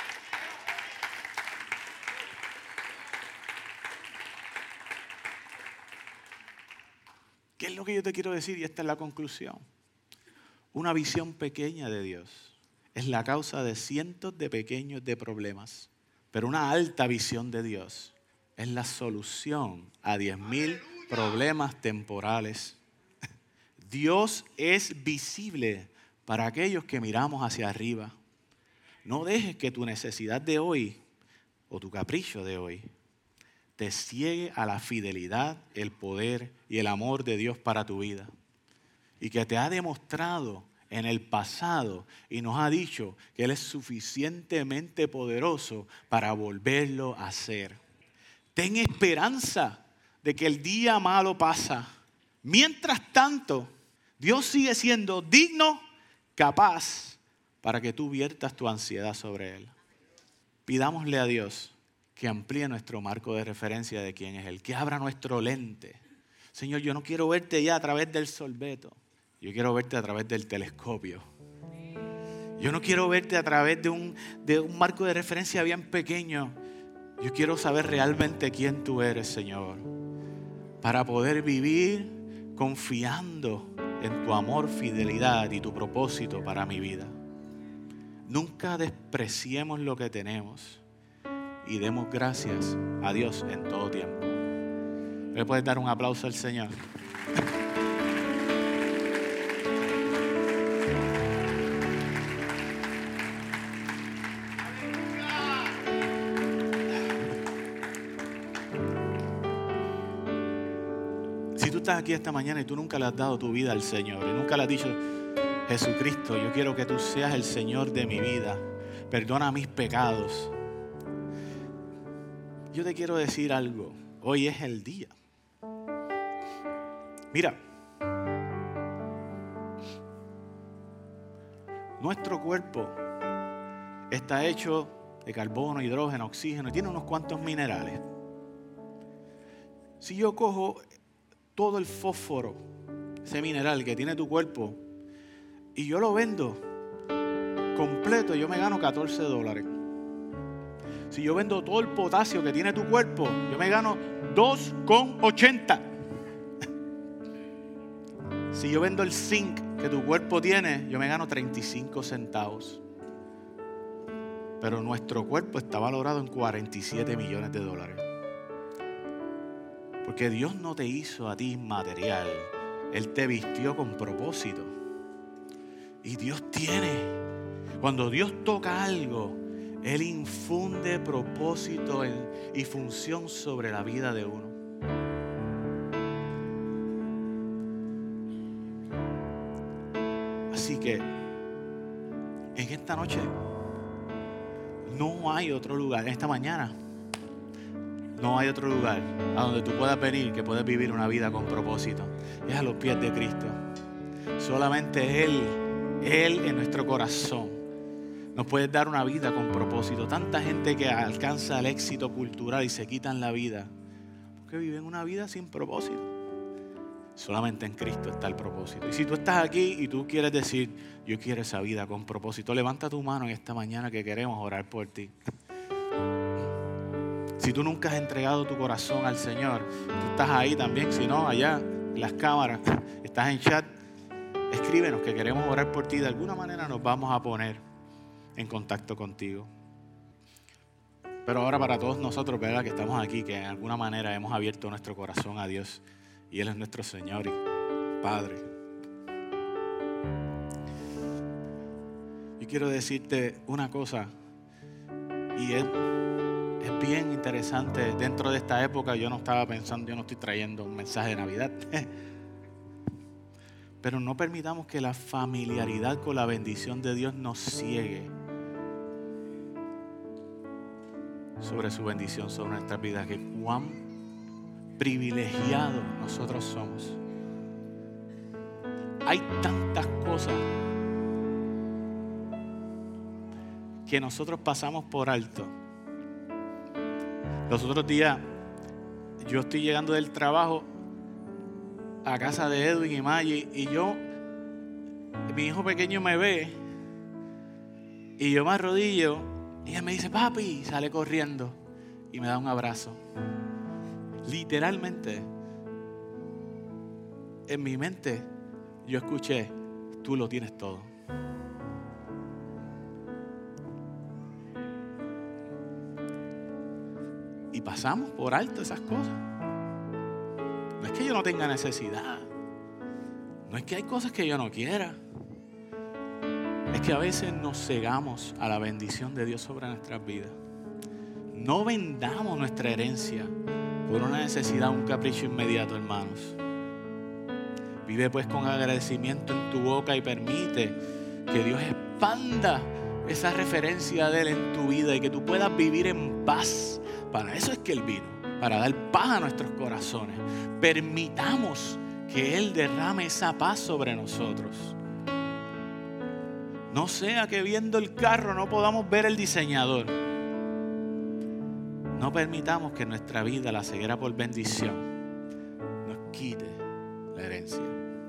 ¿Qué es lo que yo te quiero decir? Y esta es la conclusión. Una visión pequeña de Dios es la causa de cientos de pequeños de problemas. Pero una alta visión de Dios es la solución a diez mil problemas temporales. Dios es visible para aquellos que miramos hacia arriba. No dejes que tu necesidad de hoy o tu capricho de hoy te ciegue a la fidelidad, el poder y el amor de Dios para tu vida. Y que te ha demostrado en el pasado y nos ha dicho que Él es suficientemente poderoso para volverlo a hacer. Ten esperanza de que el día malo pasa. Mientras tanto, Dios sigue siendo digno, capaz, para que tú viertas tu ansiedad sobre Él. Pidámosle a Dios que amplíe nuestro marco de referencia de quién es Él, que abra nuestro lente. Señor, yo no quiero verte ya a través del sorbeto, yo quiero verte a través del telescopio. Yo no quiero verte a través de un, de un marco de referencia bien pequeño. Yo quiero saber realmente quién tú eres, Señor, para poder vivir confiando en tu amor, fidelidad y tu propósito para mi vida. Nunca despreciemos lo que tenemos y demos gracias a Dios en todo tiempo. ¿Le puedes dar un aplauso al Señor? Si tú estás aquí esta mañana y tú nunca le has dado tu vida al Señor y nunca le has dicho, Jesucristo, yo quiero que tú seas el Señor de mi vida, perdona mis pecados. Yo te quiero decir algo, hoy es el día. Mira, nuestro cuerpo está hecho de carbono, hidrógeno, oxígeno y tiene unos cuantos minerales. Si yo cojo todo el fósforo, ese mineral que tiene tu cuerpo, y yo lo vendo completo, yo me gano catorce dólares. Si yo vendo todo el potasio que tiene tu cuerpo, yo me gano dos con ochenta. Si yo vendo el zinc que tu cuerpo tiene, yo me gano treinta y cinco centavos. Pero nuestro cuerpo está valorado en cuarenta y siete millones de dólares. Porque Dios no te hizo a ti inmaterial. Él te vistió con propósito. Y Dios tiene, cuando Dios toca algo, Él infunde propósito y función sobre la vida de uno. Así que en esta noche no hay otro lugar, esta mañana no hay otro lugar a donde tú puedas venir que puedas vivir una vida con propósito. Es a los pies de Cristo. Solamente Él, Él en nuestro corazón nos puede dar una vida con propósito. Tanta gente que alcanza el éxito cultural y se quitan la vida porque viven una vida sin propósito. Solamente en Cristo está el propósito. Y si tú estás aquí y tú quieres decir, yo quiero esa vida con propósito, levanta tu mano en esta mañana que queremos orar por ti. Si tú nunca has entregado tu corazón al Señor, tú estás ahí también, si no, allá en las cámaras, estás en chat, escríbenos que queremos orar por ti. De alguna manera nos vamos a poner en contacto contigo. Pero ahora para todos nosotros, ¿verdad?, que estamos aquí, que en alguna manera hemos abierto nuestro corazón a Dios y Él es nuestro Señor y Padre. quiero decirte una cosa, y es, es bien interesante. Dentro de esta época yo no estaba pensando, yo no estoy trayendo un mensaje de Navidad, pero no permitamos que la familiaridad con la bendición de Dios nos ciegue sobre su bendición sobre nuestras vidas, que cuán privilegiados nosotros somos. Hay tantas cosas que nosotros pasamos por alto. Los otros días yo estoy llegando del trabajo a casa de Edwin y Maggie, y yo, mi hijo pequeño me ve y yo me arrodillo y ella me dice papi, sale corriendo y me da un abrazo. Literalmente en mi mente yo escuché, tú lo tienes todo. Y pasamos por alto esas cosas. No es que yo no tenga necesidad. No es que hay cosas que yo no quiera. Es que a veces nos cegamos a la bendición de Dios sobre nuestras vidas. No vendamos nuestra herencia por una necesidad, un capricho inmediato, hermanos. Vive pues con agradecimiento en tu boca y permite que Dios expanda esa referencia de Él en tu vida y que tú puedas vivir en paz. Para eso es que Él vino, para dar paz a nuestros corazones. Permitamos que Él derrame esa paz sobre nosotros. No sea que viendo el carro no podamos ver el diseñador. No permitamos que nuestra vida, la ceguera por bendición, nos quite la herencia.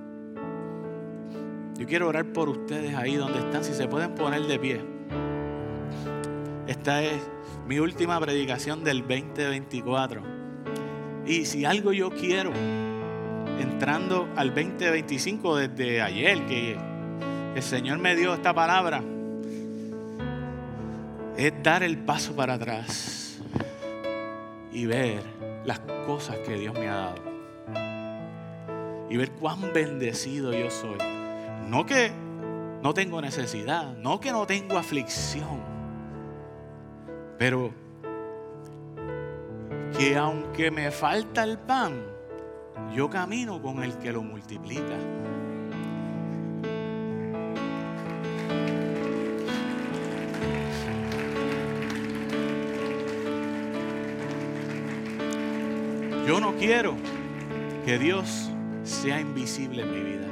Yo quiero orar por ustedes ahí donde están, si se pueden poner de pie. Esta es mi última predicación del veinte veinticuatro. Y si algo yo quiero, entrando al veinte veinticinco desde ayer, que el Señor me dio esta palabra, es dar el paso para atrás y ver las cosas que Dios me ha dado. Y ver cuán bendecido yo soy. No que no tengo necesidad, no que no tengo aflicción, pero que aunque me falta el pan, yo camino con el que lo multiplica. Yo no quiero que Dios sea invisible en mi vida.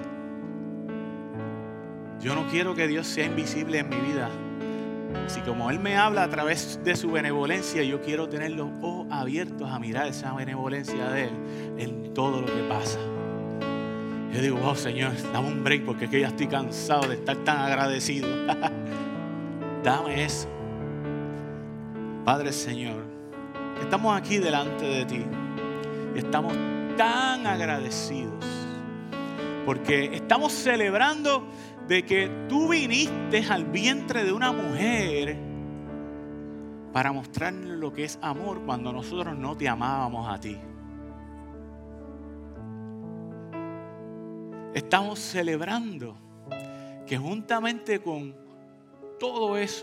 Yo no quiero que Dios sea invisible en mi vida. Si como Él me habla a través de su benevolencia, yo quiero tener los ojos abiertos a mirar esa benevolencia de Él en todo lo que pasa. Yo digo, wow, Señor, dame un break porque es que ya estoy cansado de estar tan agradecido. Dame eso. Padre Señor, estamos aquí delante de ti y estamos tan agradecidos porque estamos celebrando de que tú viniste al vientre de una mujer para mostrarnos lo que es amor cuando nosotros no te amábamos a ti. Estamos celebrando que juntamente con todo eso,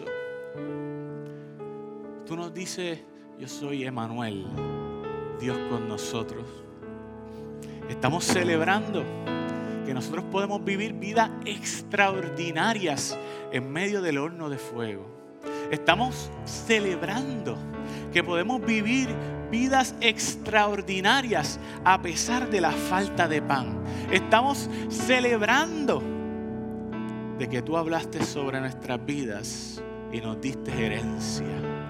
tú nos dices, yo soy Emmanuel, Dios con nosotros. Estamos celebrando que nosotros podemos vivir vidas extraordinarias en medio del horno de fuego. Estamos celebrando que podemos vivir vidas extraordinarias a pesar de la falta de pan. Estamos celebrando de que tú hablaste sobre nuestras vidas y nos diste herencia.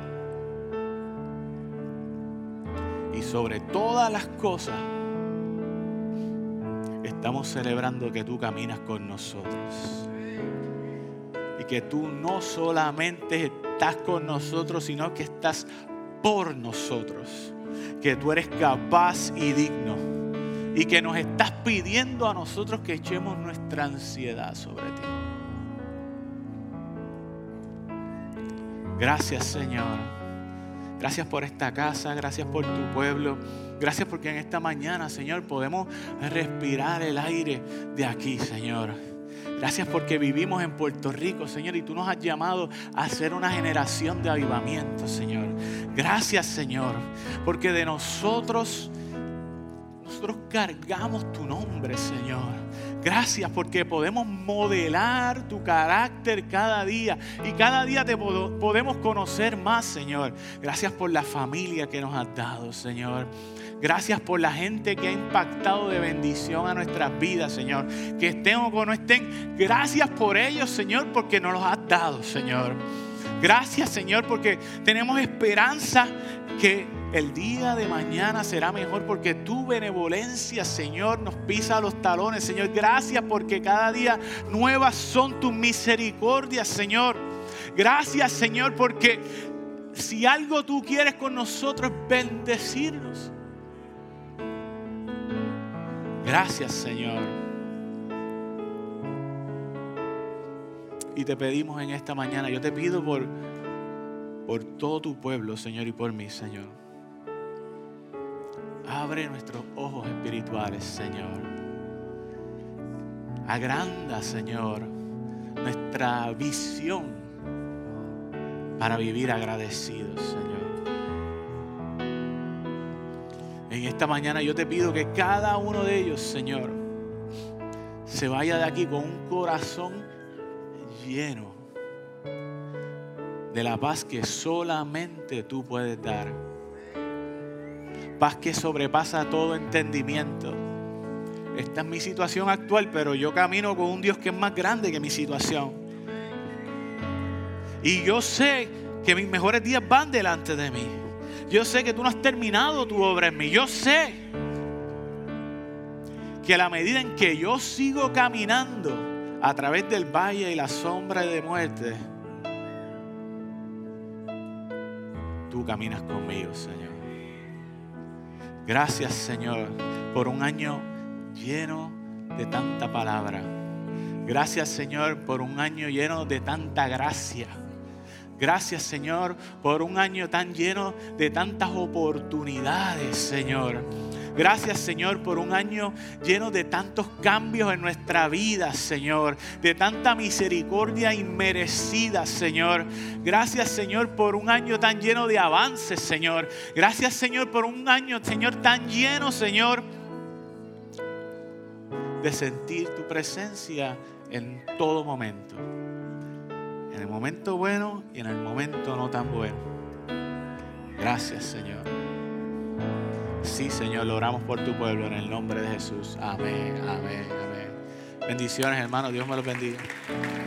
Y sobre todas las cosas, estamos celebrando que tú caminas con nosotros. Y que tú no solamente estás con nosotros, sino que estás por nosotros. Que tú eres capaz y digno. Y que nos estás pidiendo a nosotros que echemos nuestra ansiedad sobre ti. Gracias, Señor. Gracias por esta casa, gracias por tu pueblo. Gracias porque en esta mañana, Señor, podemos respirar el aire de aquí, Señor. Gracias porque vivimos en Puerto Rico, Señor, y tú nos has llamado a ser una generación de avivamiento, Señor. Gracias, Señor, porque de nosotros, nosotros cargamos tu nombre, Señor. Gracias porque podemos modelar tu carácter cada día y cada día te podemos conocer más, Señor. Gracias por la familia que nos has dado, Señor. Gracias por la gente que ha impactado de bendición a nuestras vidas, Señor. Que estén o que no estén, gracias por ellos, Señor, porque nos los has dado, Señor. Gracias, Señor, porque tenemos esperanza que el día de mañana será mejor, porque tu benevolencia, Señor, nos pisa los talones, Señor. Gracias porque cada día nuevas son tus misericordias, Señor. Gracias, Señor, porque si algo tú quieres con nosotros es bendecirnos. Gracias, Señor. Y te pedimos en esta mañana, yo te pido por, por todo tu pueblo, Señor, y por mí, Señor. Abre nuestros ojos espirituales, Señor. Agranda, Señor, nuestra visión para vivir agradecidos, Señor. En esta mañana yo te pido que cada uno de ellos, Señor, se vaya de aquí con un corazón lleno de la paz que solamente tú puedes dar. Paz que sobrepasa todo entendimiento. Esta es mi situación actual, pero yo camino con un Dios que es más grande que mi situación. Y yo sé que mis mejores días van delante de mí. Yo sé que tú no has terminado tu obra en mí. Yo sé que a la medida en que yo sigo caminando a través del valle y la sombra de muerte, tú caminas conmigo, Señor. Gracias, Señor, por un año lleno de tanta palabra. Gracias, Señor, por un año lleno de tanta gracia. Gracias, Señor, por un año tan lleno de tantas oportunidades, Señor. Gracias, Señor, por un año lleno de tantos cambios en nuestra vida, Señor. De tanta misericordia inmerecida, Señor. Gracias, Señor, por un año tan lleno de avances, Señor. Gracias, Señor, por un año, Señor, tan lleno, Señor, de sentir tu presencia en todo momento. En el momento bueno y en el momento no tan bueno. Gracias, Señor. Sí, Señor, lo oramos por tu pueblo en el nombre de Jesús. Amén, amén, amén. Bendiciones, hermanos. Dios me los bendiga.